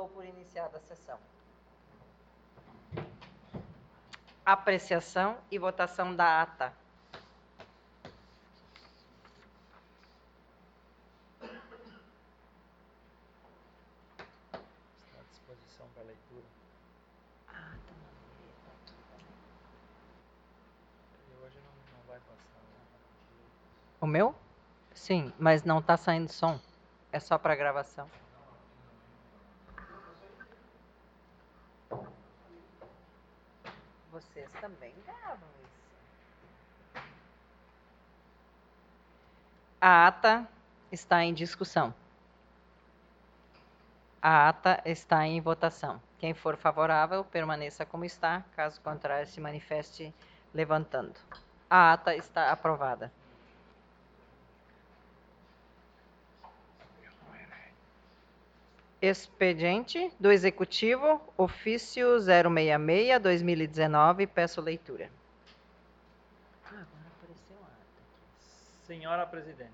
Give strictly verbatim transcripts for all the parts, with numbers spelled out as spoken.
Dou por iniciada a sessão. Apreciação e votação da ata. Está à disposição para leitura. Ah, tá na mesa. E hoje não, não vai passar, né? O meu? Sim, mas não tá saindo som. É só para gravação. Vocês também gravam isso. A ata está em discussão. A ata está em votação. Quem for favorável, permaneça como está. Caso contrário, se manifeste levantando. A ata está aprovada. Expediente do Executivo, ofício zero seis seis, dois mil e dezenove, peço leitura. Ah, agora apareceu a ata aqui. Senhora Presidente,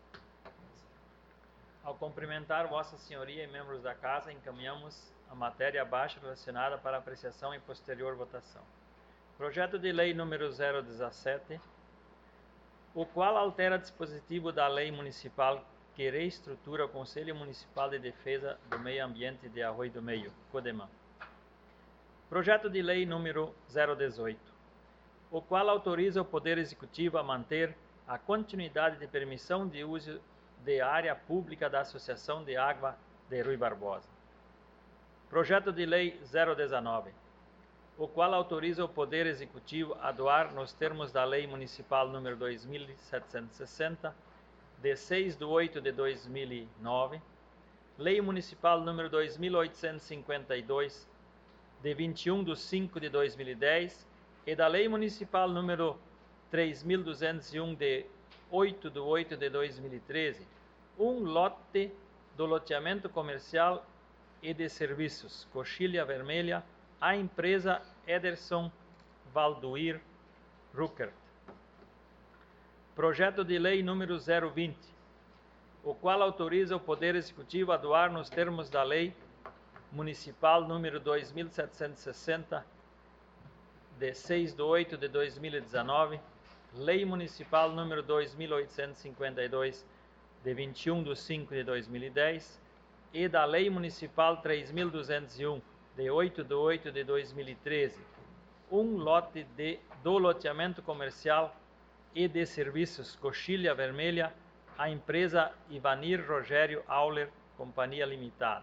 ao cumprimentar Vossa Senhoria e membros da Casa, encaminhamos a matéria abaixo relacionada para apreciação e posterior votação. Projeto de Lei número zero dezessete, o qual altera dispositivo da Lei Municipal que reestrutura o Conselho Municipal de Defesa do Meio Ambiente de Arroio do Meio, CODEMAN. Projeto de Lei número zero dezoito, o qual autoriza o Poder Executivo a manter a continuidade de permissão de uso de área pública da Associação de Água de Rui Barbosa. Projeto de Lei zero dezenove, o qual autoriza o Poder Executivo a doar, nos termos da Lei Municipal número dois mil setecentos e sessenta, de seis de oito de dois mil e nove, Lei Municipal número dois mil oitocentos e cinquenta e dois, de vinte e um de cinco de dois mil e dez, e da Lei Municipal número três mil duzentos e um, de oito de oito de dois mil e treze, um lote do loteamento comercial e de serviços, Coxilha Vermelha, à empresa Ederson Valduir Ruckert. Projeto de Lei número zero vinte, o qual autoriza o Poder Executivo a doar, nos termos da Lei Municipal número dois mil setecentos e sessenta, de seis de oito de dois mil e dezenove, Lei Municipal número dois mil oitocentos e cinquenta e dois, de vinte e um de cinco de dois mil e dez, e da Lei Municipal três mil duzentos e um, de oito de oito de dois mil e treze, um lote de, do loteamento comercial e de serviços Coxilha Vermelha, à empresa Ivanir Rogério Auler, Companhia Limitada.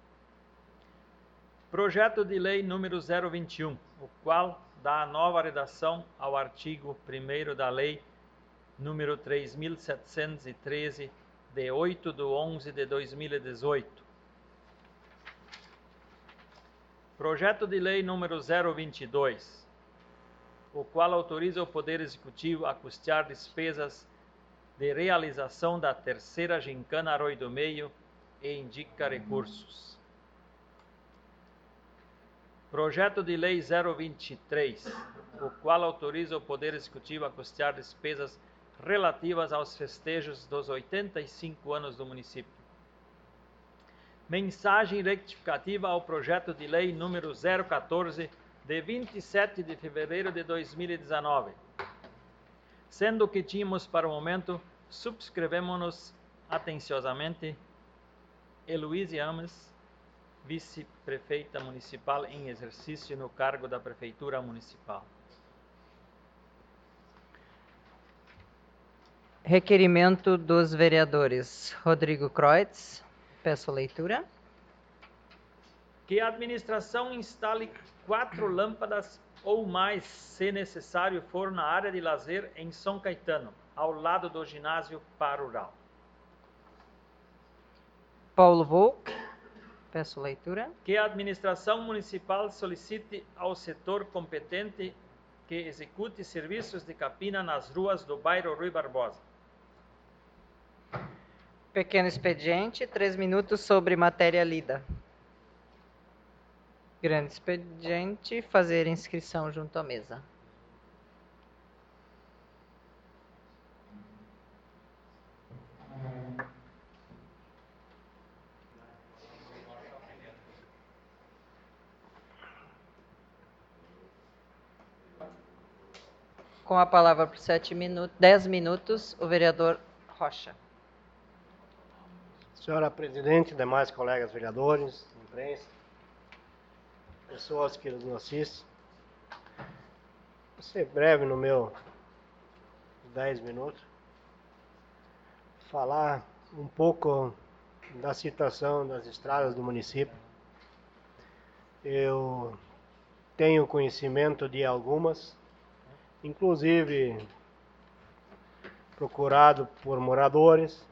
Projeto de Lei número zero vinte e um, o qual dá a nova redação ao artigo primeiro da Lei número três mil setecentos e treze, de oito de onze de dois mil e dezoito. Projeto de Lei número zero vinte e dois, o qual autoriza o Poder Executivo a custear despesas de realização da terceira gincana Arroio do Meio e indica recursos. Projeto de Lei zero vinte e três, o qual autoriza o Poder Executivo a custear despesas relativas aos festejos dos oitenta e cinco anos do município. Mensagem rectificativa ao Projeto de Lei número zero quatorze, de vinte e sete de fevereiro de dois mil e dezenove. Sendo que tínhamos para o momento, subscrevemos-nos atenciosamente Heloíse Ames, vice-prefeita municipal em exercício no cargo da Prefeitura Municipal. Requerimento dos vereadores Rodrigo Kreutz, peço leitura. Que a administração instale quatro lâmpadas ou mais, se necessário for, na área de lazer em São Caetano, ao lado do ginásio Parural. Paulo Volk, peço leitura. Que a administração municipal solicite ao setor competente que execute serviços de capina nas ruas do bairro Rui Barbosa. Pequeno expediente, três minutos sobre matéria lida. Grande expediente, fazer inscrição junto à mesa. Com a palavra por sete minutos, dez minutos, o vereador Rocha. Senhora Presidente, demais colegas vereadores, imprensa, pessoas que nos assistem. Vou ser breve no meu dez minutos. Falar um pouco da situação das estradas do município. Eu tenho conhecimento de algumas, inclusive procurado por moradores.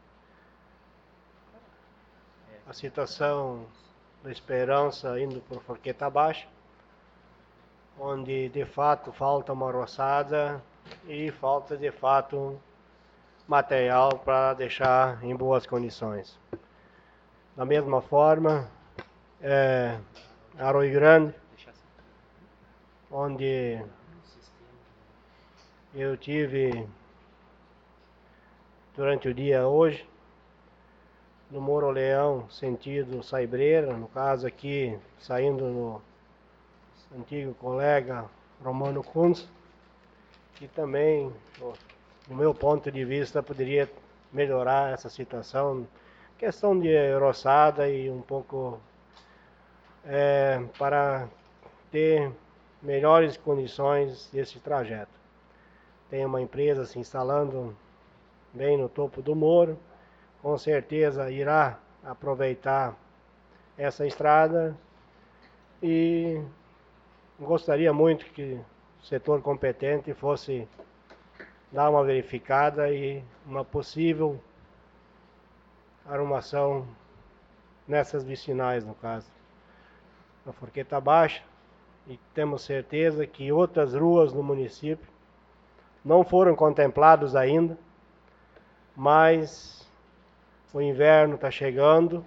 A situação da Esperança indo por Forqueta Baixa, onde de fato falta uma roçada e falta de fato material para deixar em boas condições. Da mesma forma, é, Arroio Grande, onde eu tive durante o dia hoje, no Moro Leão, sentido Saibreira, no caso aqui, saindo no antigo colega Romano Kunz, que também, do meu ponto de vista, poderia melhorar essa situação, questão de roçada e um pouco é, para ter melhores condições desse trajeto. Tem uma empresa se instalando bem no topo do Moro, com certeza irá aproveitar essa estrada e gostaria muito que o setor competente fosse dar uma verificada e uma possível arrumação nessas vicinais, no caso, na Forqueta Baixa, e temos certeza que outras ruas no município não foram contempladas ainda, mas o inverno está chegando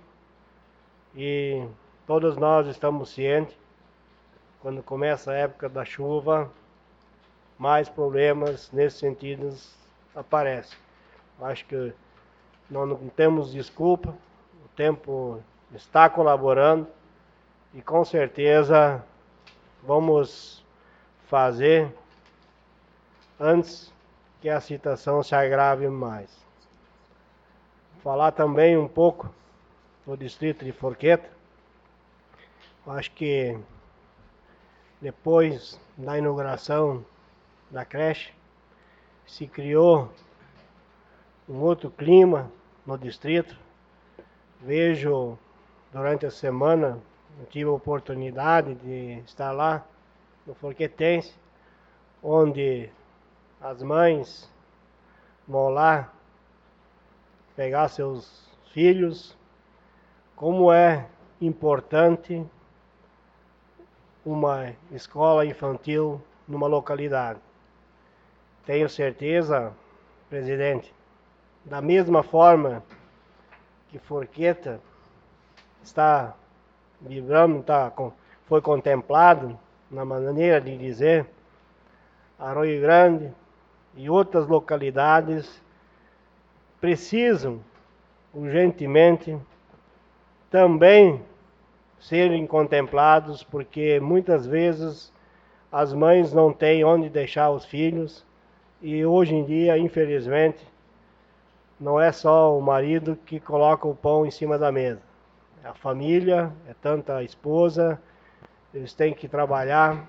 e todos nós estamos cientes, quando começa a época da chuva, mais problemas nesse sentido aparecem. Acho que nós não temos desculpa, o tempo está colaborando e com certeza vamos fazer antes que a situação se agrave mais. Falar também um pouco do distrito de Forqueta. Acho que depois da inauguração da creche, se criou um outro clima no distrito. Vejo durante a semana, eu tive a oportunidade de estar lá no Forquetense, onde as mães vão lá pegar seus filhos, como é importante uma escola infantil numa localidade. Tenho certeza, presidente, da mesma forma que Forqueta está vibrando, está, foi contemplado na maneira de dizer, Arroio Grande e outras localidades precisam urgentemente também serem contemplados, porque muitas vezes as mães não têm onde deixar os filhos e hoje em dia, infelizmente, não é só o marido que coloca o pão em cima da mesa. A família, é tanta a esposa, eles têm que trabalhar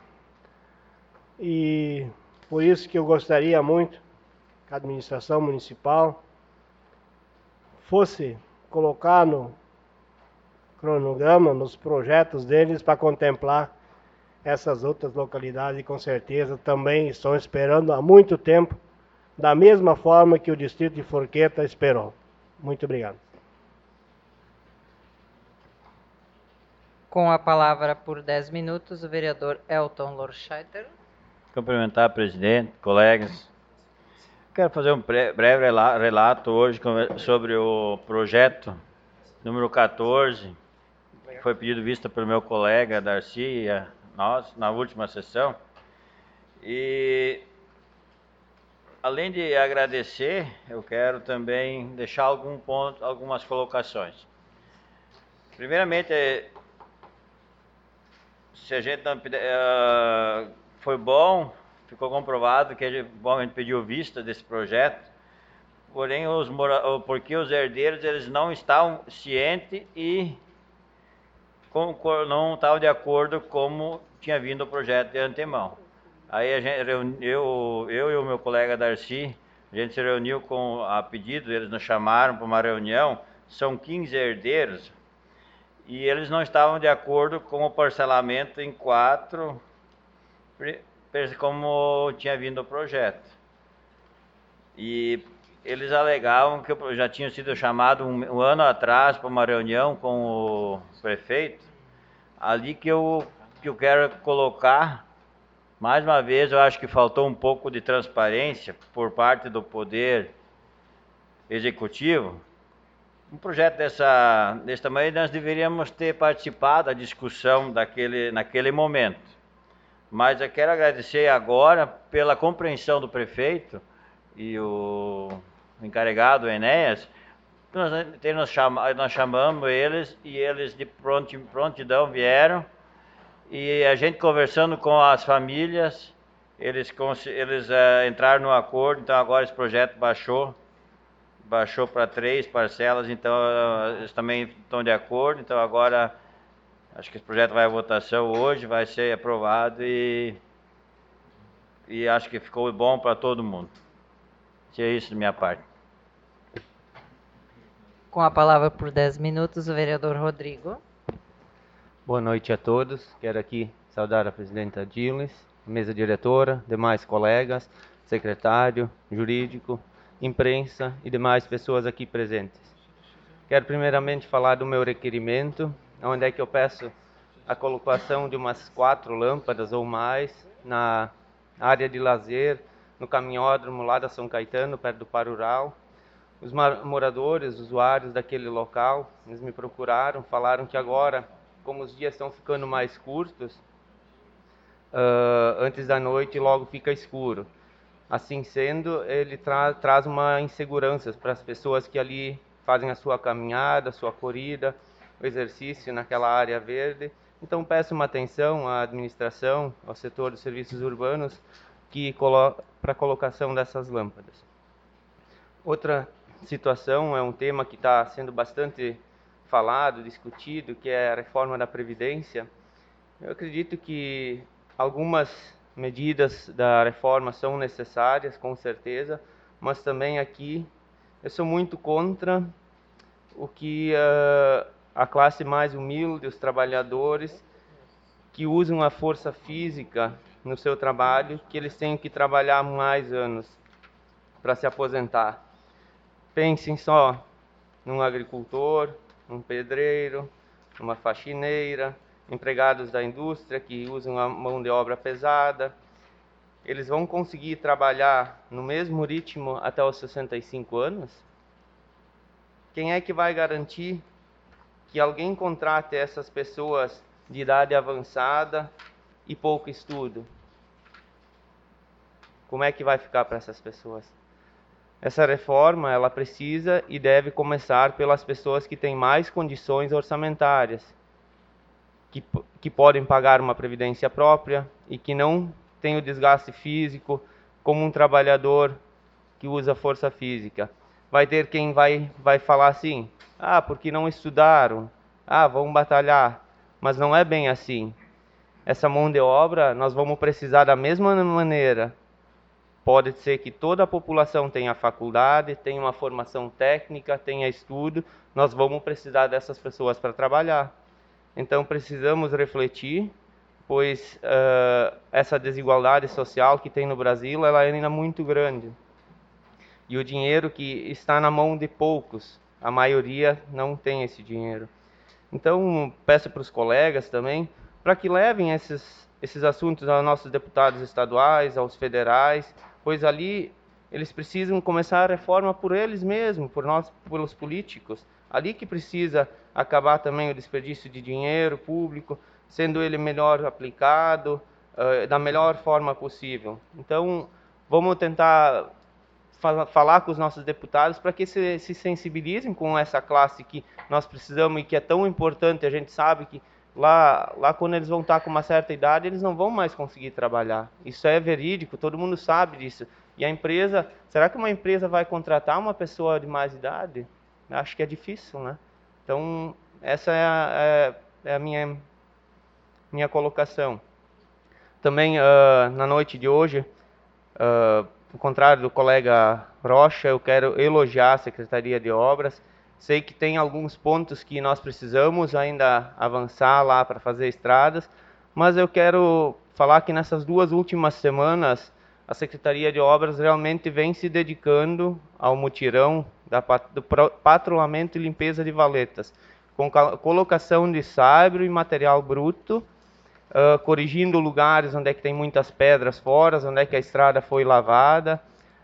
e por isso que eu gostaria muito que a administração municipal fosse colocar no cronograma, nos projetos deles para contemplar essas outras localidades e com certeza também estão esperando há muito tempo, da mesma forma que o distrito de Forqueta esperou. Muito obrigado. Com a palavra por dez minutos, o vereador Elton Lorscheiter. Cumprimentar o presidente, colegas. Quero fazer um breve relato hoje sobre o projeto número quatorze, que foi pedido vista pelo meu colega Darcy e a nós na última sessão. E além de agradecer, eu quero também deixar algum ponto, algumas colocações. Primeiramente, se a gente não, uh, foi bom ficou comprovado que a gente, bom, a gente pediu vista desse projeto, porém, os mora, porque os herdeiros eles não estavam cientes e com, não estavam de acordo como tinha vindo o projeto de antemão. Aí a gente, eu, eu e o meu colega Darcy, a gente se reuniu com a pedido, eles nos chamaram para uma reunião, são quinze herdeiros, e eles não estavam de acordo com o parcelamento em quatro, como tinha vindo o projeto. E eles alegavam que eu já tinha sido chamado um, um ano atrás para uma reunião com o prefeito, ali que eu, que eu quero colocar, mais uma vez, eu acho que faltou um pouco de transparência por parte do Poder Executivo. Um projeto dessa, desse tamanho, nós deveríamos ter participado da discussão daquele, naquele momento. Mas eu quero agradecer agora pela compreensão do prefeito e o encarregado, o Enéas. Nós, nós, chama, nós chamamos eles e eles de prontidão vieram. E a gente conversando com as famílias, eles, eles uh, entraram no acordo, então agora esse projeto baixou. Baixou para três parcelas, então eles também estão de acordo. Então agora, acho que esse projeto vai à votação hoje, vai ser aprovado e, e acho que ficou bom para todo mundo. É isso da minha parte. Com a palavra por dez minutos, o vereador Rodrigo. Boa noite a todos. Quero aqui saudar a presidenta Gilles, mesa diretora, demais colegas, secretário, jurídico, imprensa e demais pessoas aqui presentes. Quero primeiramente falar do meu requerimento, onde é que eu peço a colocação de umas quatro lâmpadas ou mais na área de lazer, no caminhódromo lá da São Caetano, perto do Parural. Os moradores, usuários daquele local, eles me procuraram, falaram que agora, como os dias estão ficando mais curtos, uh, antes da noite logo fica escuro. Assim sendo, ele tra traz uma insegurança para as pessoas que ali fazem a sua caminhada, a sua corrida, o exercício naquela área verde. Então peço uma atenção à administração, ao setor dos serviços urbanos, que colo para a colocação dessas lâmpadas. Outra situação é um tema que está sendo bastante falado, discutido, que é a reforma da Previdência. Eu acredito que algumas medidas da reforma são necessárias, com certeza, mas também aqui eu sou muito contra o que uh, a classe mais humilde, os trabalhadores que usam a força física no seu trabalho, que eles tenham que trabalhar mais anos para se aposentar. Pensem só num agricultor, num pedreiro, numa faxineira, empregados da indústria que usam a mão de obra pesada. Eles vão conseguir trabalhar no mesmo ritmo até os sessenta e cinco anos? Quem é que vai garantir que alguém contrate essas pessoas de idade avançada e pouco estudo? Como é que vai ficar para essas pessoas? Essa reforma, ela precisa e deve começar pelas pessoas que têm mais condições orçamentárias, que, que podem pagar uma previdência própria e que não têm o desgaste físico como um trabalhador que usa força física. Vai ter quem vai, vai falar assim, ah, porque não estudaram, ah, vão batalhar, mas não é bem assim. Essa mão de obra nós vamos precisar da mesma maneira. Pode ser que toda a população tenha faculdade, tenha uma formação técnica, tenha estudo, nós vamos precisar dessas pessoas para trabalhar. Então precisamos refletir, pois uh, essa desigualdade social que tem no Brasil, ela é ainda muito grande. E o dinheiro que está na mão de poucos, a maioria não tem esse dinheiro. Então peço para os colegas também, para que levem esses, esses assuntos aos nossos deputados estaduais, aos federais, pois ali eles precisam começar a reforma por eles mesmos, por nós, pelos políticos. Ali que precisa acabar também o desperdício de dinheiro público, sendo ele melhor aplicado, uh, da melhor forma possível. Então, vamos tentar fa falar com os nossos deputados para que se, se sensibilizem com essa classe que nós precisamos e que é tão importante. A gente sabe que lá, lá quando eles vão estar com uma certa idade, eles não vão mais conseguir trabalhar. Isso é verídico, todo mundo sabe disso. E a empresa, será que uma empresa vai contratar uma pessoa de mais idade? Acho que é difícil, né? Então, essa é a, é, é a minha, minha colocação. Também, uh, na noite de hoje, uh, ao contrário do colega Rocha, eu quero elogiar a Secretaria de Obras. Sei que tem alguns pontos que nós precisamos ainda avançar lá para fazer estradas, mas eu quero falar que nessas duas últimas semanas, a Secretaria de Obras realmente vem se dedicando ao mutirão da, do patrulhamento e limpeza de valetas, com colocação de saibro e material bruto, Uh, corrigindo lugares onde é que tem muitas pedras fora, onde é que a estrada foi lavada.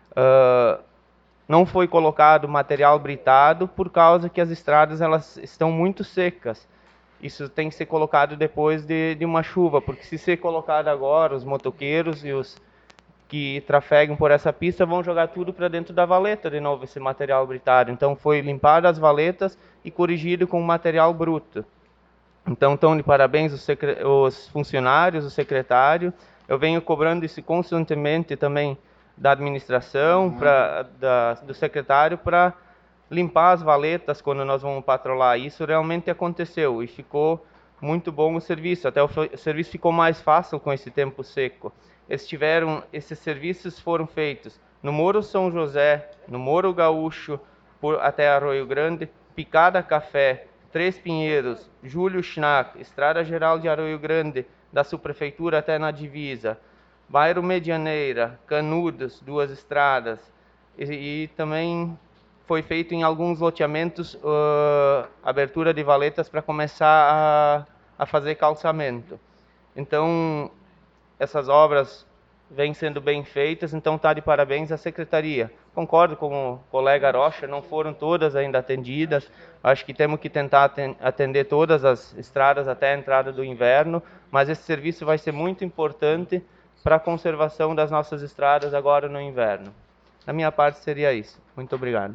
Uh, não foi colocado material britado por causa que as estradas elas estão muito secas. Isso tem que ser colocado depois de, de uma chuva, porque se ser colocado agora, os motoqueiros e os que trafegam por essa pista vão jogar tudo para dentro da valeta de novo, esse material britado. Então foi limpado as valetas e corrigido com material bruto. Então, estão de parabéns os, os funcionários, o secretário. Eu venho cobrando isso constantemente também da administração, pra, da, do secretário, para limpar as valetas quando nós vamos patrolar. Isso realmente aconteceu e ficou muito bom o serviço. Até o, o serviço ficou mais fácil com esse tempo seco. Eles tiveram, esses serviços foram feitos no Morro São José, no Morro Gaúcho, por, até Arroio Grande, Picada Café, Três Pinheiros, Júlio Schnack, Estrada Geral de Arroio Grande, da subprefeitura até na divisa, Bairro Medianeira, Canudos, duas estradas, e, e também foi feito em alguns loteamentos uh, abertura de valetas para começar a, a fazer calçamento. Então, essas obras vêm sendo bem feitas, então está de parabéns à Secretaria. Concordo com o colega Rocha, não foram todas ainda atendidas, acho que temos que tentar atender todas as estradas até a entrada do inverno, mas esse serviço vai ser muito importante para a conservação das nossas estradas agora no inverno. Da minha parte seria isso. Muito obrigado.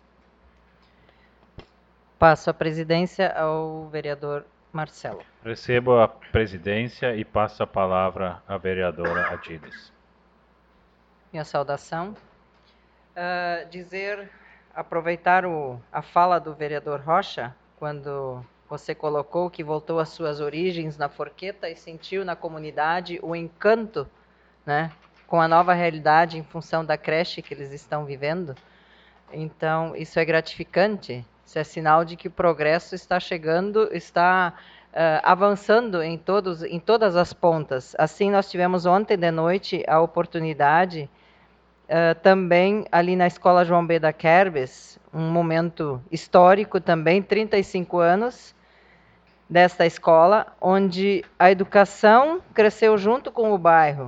Passo a presidência ao vereador Marcelo. Recebo a presidência e passo a palavra à vereadora Adiles. Minha saudação. Uh, dizer, aproveitar o, a fala do vereador Rocha, quando você colocou que voltou às suas origens na Forqueta e sentiu na comunidade o encanto, né, com a nova realidade em função da creche que eles estão vivendo. Então, isso é gratificante. Isso é sinal de que o progresso está chegando, está uh, avançando em, todos, em todas as pontas. Assim, nós tivemos ontem de noite a oportunidade, uh, também ali na Escola João B. da Querbes, um momento histórico também, trinta e cinco anos desta escola, onde a educação cresceu junto com o bairro.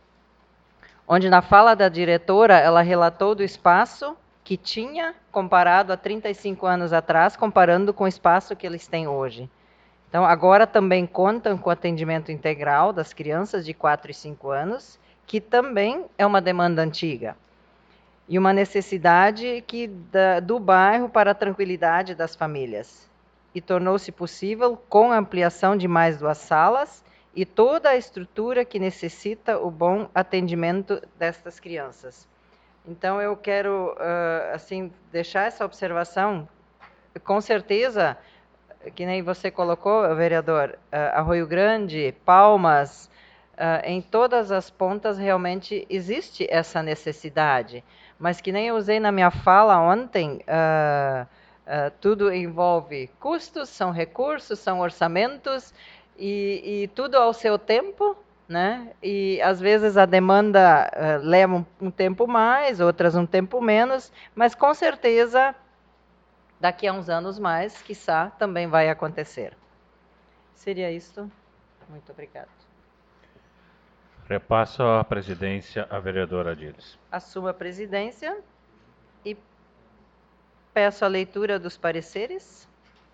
Onde na fala da diretora, ela relatou do espaço que tinha comparado a trinta e cinco anos atrás, comparando com o espaço que eles têm hoje. Então, agora também contam com o atendimento integral das crianças de quatro e cinco anos, que também é uma demanda antiga. E uma necessidade que, da, do bairro para a tranquilidade das famílias. E tornou-se possível com a ampliação de mais duas salas e toda a estrutura que necessita o bom atendimento destas crianças. Então, eu quero, uh, assim, deixar essa observação. Com certeza, que nem você colocou, vereador, uh, Arroio Grande, Palmas, uh, em todas as pontas realmente existe essa necessidade. Mas que nem eu usei na minha fala ontem, uh, uh, tudo envolve custos, são recursos, são orçamentos, e, e tudo ao seu tempo, né? E às vezes a demanda uh, leva um, um tempo mais, outras um tempo menos, mas com certeza daqui a uns anos mais, quiçá, também vai acontecer. Seria isso. Muito obrigado. Repasso a presidência à vereadora Adiles. Assumo a presidência e peço a leitura dos pareceres.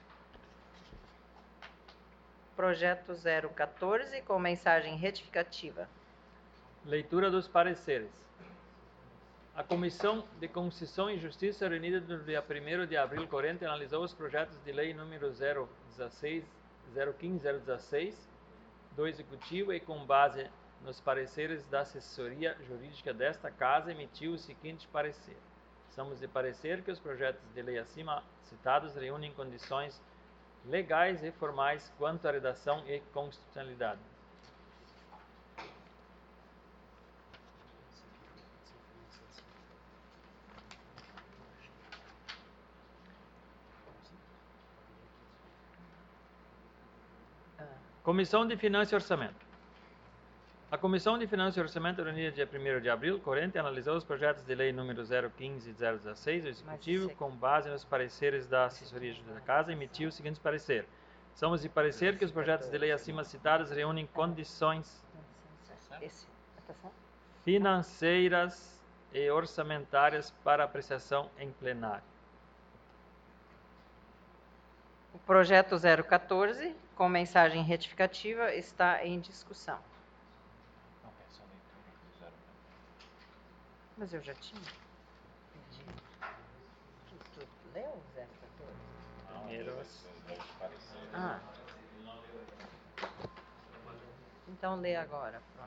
Projeto zero quatorze, com mensagem retificativa. Leitura dos pareceres. A Comissão de Constituição e Justiça, reunida no dia primeiro de abril corrente, analisou os projetos de lei número zero dezesseis zero quinze zero dezesseis do Executivo e com base nos pareceres da assessoria jurídica desta Casa, emitiu o seguinte parecer. Somos de parecer que os projetos de lei acima citados reúnem condições legais e formais quanto à redação e constitucionalidade. Comissão de Finanças e Orçamento. A Comissão de Finanças e Orçamento, reunida dia primeiro de abril, corrente, analisou os projetos de lei número zero quinze e zero dezesseis do Executivo, com base nos pareceres da assessoria jurídica da Casa, emitiu o seguinte parecer. Somos de parecer que os projetos de lei acima citados reúnem condições financeiras e orçamentárias para apreciação em plenário. O projeto zero quatorze, com mensagem retificativa, está em discussão. Mas eu já tinha pedido. Tu, tu leu o zero quatorze? Primeiro. Ah. Então lê agora, pronto.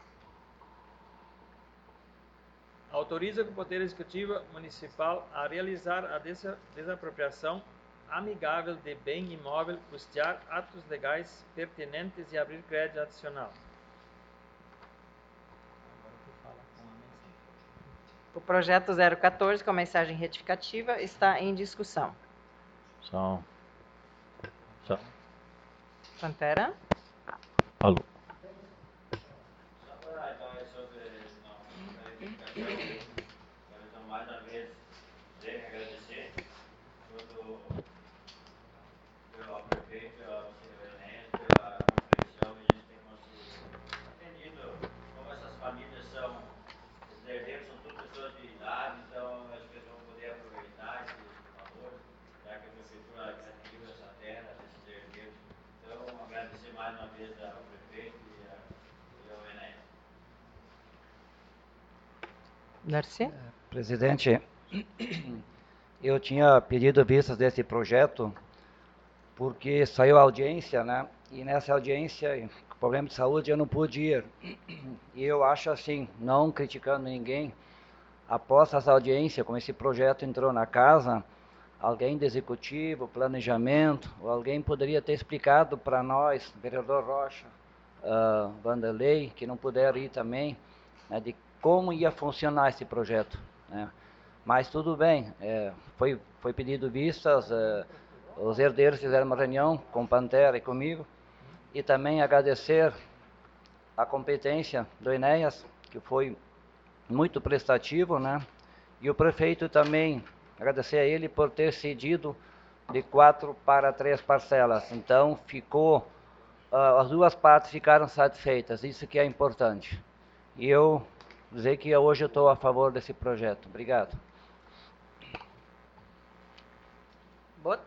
Autoriza o Poder Executivo Municipal a realizar a desa- desapropriação amigável de bem imóvel, custear atos legais pertinentes e abrir crédito adicional. O projeto zero quatorze, com mensagem retificativa, está em discussão. Só. Só. Pantera? Alô. Só para então é sobre não, verificação, quero então mais uma vez dizer que agradecer todo pelo prefeito, pela senhora Enéas, pela compreensão que a gente tem conseguido entendido como essas famílias são, os herdeiros são todas pessoas de idade, então acho que eles vão poder aproveitar esse valor, já que a prefeitura adquiriu essa terra desses herdeiros. Então, agradecer mais uma vez ao prefeito e a Darcy? Presidente, eu tinha pedido vistas desse projeto porque saiu a audiência, né? E nessa audiência, com problema de saúde, eu não pude ir. E eu acho assim, não criticando ninguém, após essa audiência, como esse projeto entrou na casa, alguém do executivo, planejamento, ou alguém poderia ter explicado para nós, vereador Rocha, uh, Vanderlei, que não puderam ir também, né, de como ia funcionar esse projeto, né? Mas tudo bem, é, foi, foi pedido vistas, é, os herdeiros fizeram uma reunião com o Pantera e comigo, e também agradecer a competência do Enéas, que foi muito prestativo, né? E o prefeito também, agradecer a ele por ter cedido de quatro para três parcelas. Então, ficou, uh, as duas partes ficaram satisfeitas, isso que é importante. E eu dizer que hoje eu estou a favor desse projeto. Obrigado. Bot?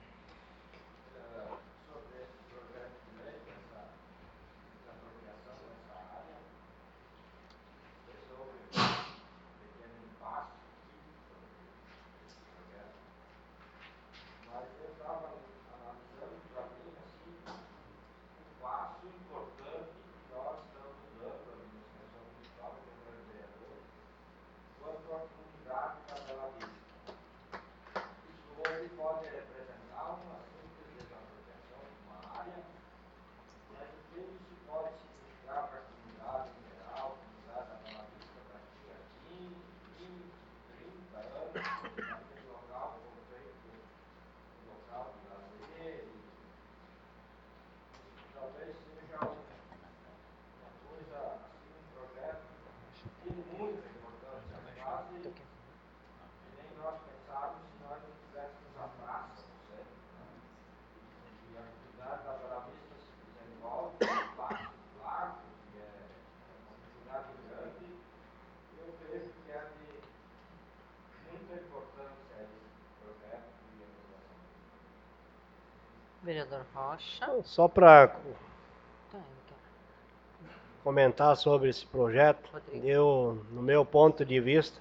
Vereador Rocha. Só para Tá, então. comentar sobre esse projeto, Rodrigo. eu, no meu ponto de vista,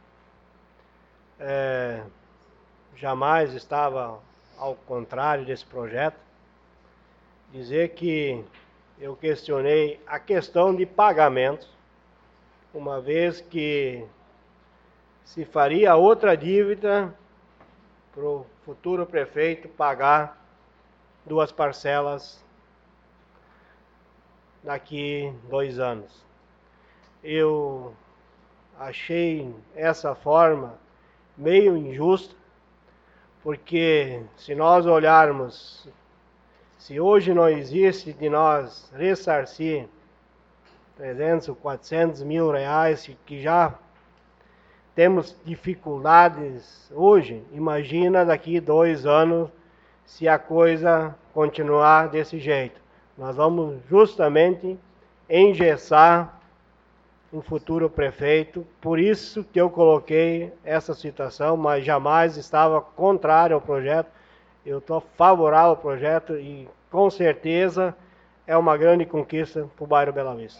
é, jamais estava ao contrário desse projeto. dizer que eu questionei a questão de pagamentos, uma vez que se faria outra dívida para o futuro prefeito pagar duas parcelas daqui dois anos. Eu achei essa forma meio injusta, porque se nós olharmos, se hoje não existe de nós ressarcir trezentos ou quatrocentos mil reais, que já temos dificuldades hoje, imagina daqui dois anos se a coisa continuar desse jeito. Nós vamos justamente engessar um futuro prefeito, por isso que eu coloquei essa situação, mas jamais estava contrário ao projeto. Eu estou favorável ao projeto e com certeza é uma grande conquista para o bairro Bela Vista.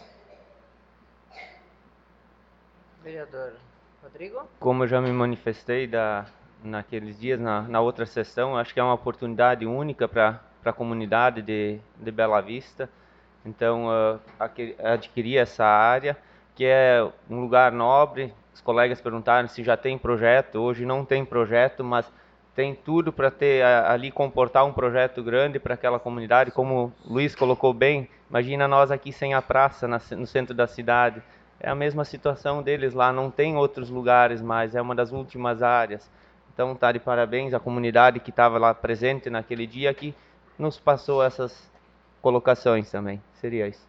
Vereador Rodrigo? Como eu já me manifestei da, naqueles dias, na, na outra sessão, acho que é uma oportunidade única para a comunidade de, de Bela Vista. Então, uh, adquirir essa área, que é um lugar nobre. Os colegas perguntaram se já tem projeto. Hoje não tem projeto, mas tem tudo para ter ali, comportar um projeto grande para aquela comunidade. Como o Luiz colocou bem, imagina nós aqui sem a praça na, no centro da cidade. É a mesma situação deles lá, não tem outros lugares mais, é uma das últimas áreas. Então tá de parabéns à comunidade que estava lá presente naquele dia, que nos passou essas colocações também. Seria isso.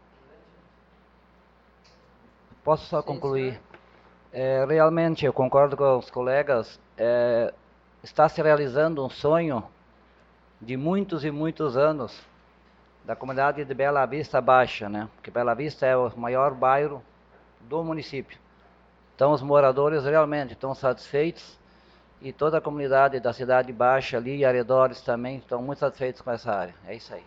Posso só concluir? É, realmente, eu concordo com os colegas, é, está se realizando um sonho de muitos e muitos anos da comunidade de Bela Vista Baixa, né? Porque Bela Vista é o maior bairro do município. Então os moradores realmente estão satisfeitos e toda a comunidade da Cidade Baixa ali e arredores também estão muito satisfeitos com essa área. É isso aí.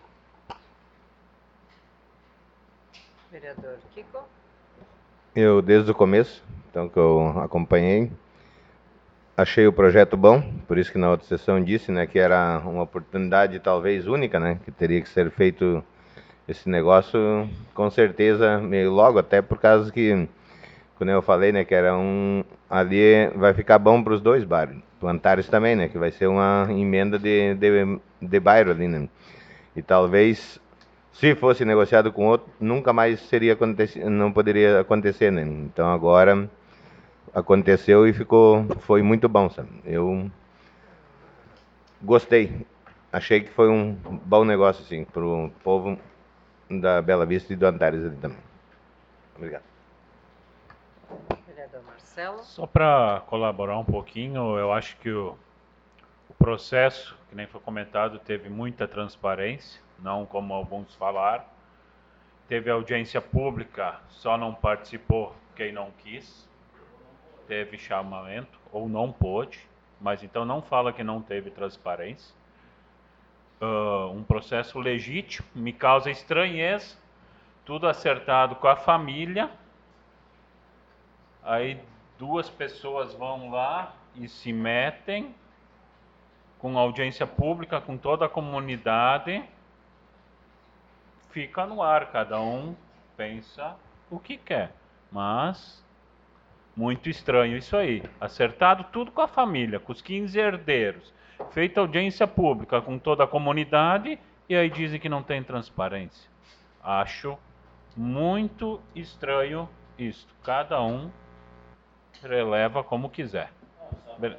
Vereador Kiko? Eu, desde o começo, então que eu acompanhei, achei o projeto bom, por isso que na outra sessão disse, né, que era uma oportunidade talvez única, né, que teria que ser feito esse negócio, com certeza, meio logo, até por causa que, quando eu falei, né, que era um, ali vai ficar bom para os dois bairros, o Antares também, né, que vai ser uma emenda de, de, de bairro ali, né, e talvez, se fosse negociado com outro, nunca mais seria acontecer, não poderia acontecer, né, então agora aconteceu e ficou, foi muito bom, sabe, eu gostei, achei que foi um bom negócio, assim, para o povo da Bela Vista e do Antares ali também. Obrigado. Vereador Marcelo? Só para colaborar um pouquinho, eu acho que o, o processo, que nem foi comentado, teve muita transparência, não como alguns falaram. Teve audiência pública, só não participou quem não quis. Teve chamamento, ou não pôde, mas então não fala que não teve transparência. Uh, um processo legítimo, me causa estranheza, tudo acertado com a família, aí duas pessoas vão lá e se metem com audiência pública, com toda a comunidade, fica no ar, cada um pensa o que quer, mas muito estranho isso aí, acertado tudo com a família, com os quinze herdeiros, feita audiência pública com toda a comunidade e aí dizem que não tem transparência. Acho muito estranho isto. Cada um releva como quiser. Não,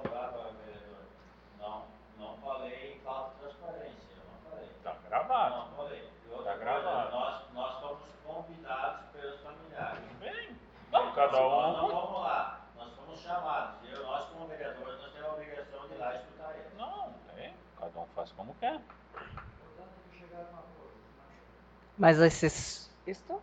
não, não falei em falta de transparência. Eu não falei. Está gravado. Não falei. Está gravado. Nós, nós fomos convidados pelos familiares. Bem, não, cada um. Não vamos lá. Nós fomos chamados. Eu, nós como vereadores, nós temos a obrigação de ir lá escutar eles. Não, tem. Cada um faz como quer. Mas esses... Isto?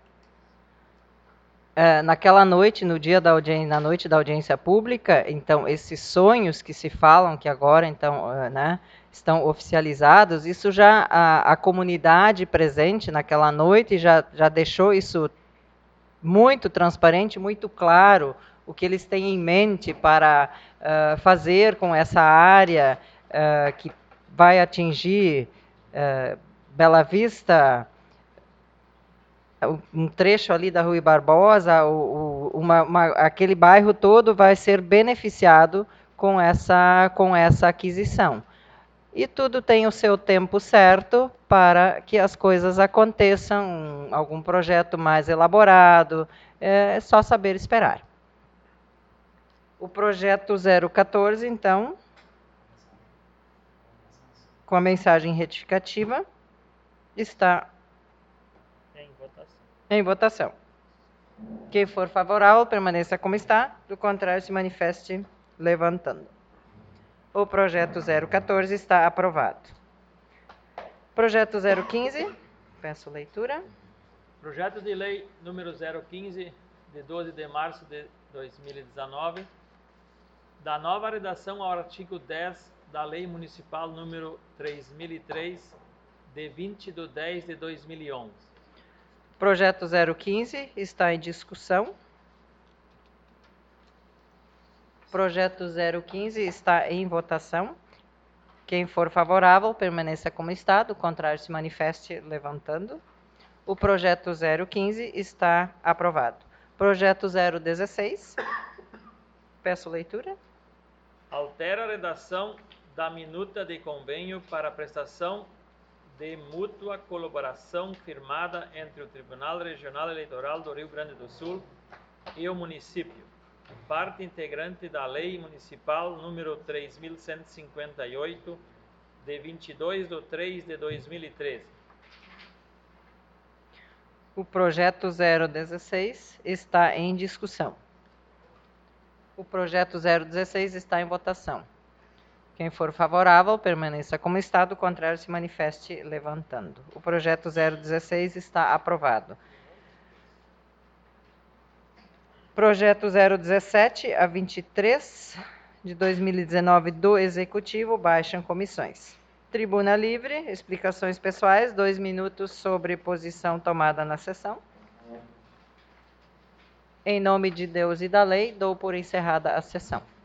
É, naquela noite, no dia da audiência, na noite da audiência pública, então, esses sonhos que se falam, que agora, então, uh, né, estão oficializados, isso já, a, a comunidade presente naquela noite já, já deixou isso muito transparente, muito claro, o que eles têm em mente para uh, fazer com essa área uh, que vai atingir uh, Bela Vista, um trecho ali da Rui Barbosa, o, o, uma, uma, aquele bairro todo vai ser beneficiado com essa, com essa aquisição. E tudo tem o seu tempo certo para que as coisas aconteçam, algum projeto mais elaborado, é só saber esperar. O projeto zero quatorze, então, com a mensagem retificativa, está Em votação. em votação. Quem for favorável, permaneça como está, do contrário, se manifeste levantando. O projeto zero quatorze está aprovado. Projeto zero quinze, peço leitura. Projeto de lei número zero quinze, de doze de março de dois mil e dezenove, da nova redação ao artigo dez da Lei Municipal número três mil e três, de vinte de dez de dois mil e onze. Projeto zero quinze está em discussão. Projeto zero quinze está em votação. Quem for favorável, permaneça como está, do contrário, se manifeste levantando. O projeto zero quinze está aprovado. Projeto zero dezesseis, peço leitura. Altera a redação da minuta de convênio para prestação de mútua colaboração firmada entre o Tribunal Regional Eleitoral do Rio Grande do Sul e o município, parte integrante da Lei Municipal número três mil cento e cinquenta e oito, de vinte e dois de três de dois mil e treze. O projeto zero dezesseis está em discussão. O projeto zero dezesseis está em votação. Quem for favorável, permaneça como está, do contrário, se manifeste levantando. O projeto zero dezesseis está aprovado. Projeto zero dezessete a vinte e três de dois mil e dezenove do Executivo, baixam comissões. Tribuna livre, explicações pessoais, dois minutos sobre posição tomada na sessão. Em nome de Deus e da lei, dou por encerrada a sessão.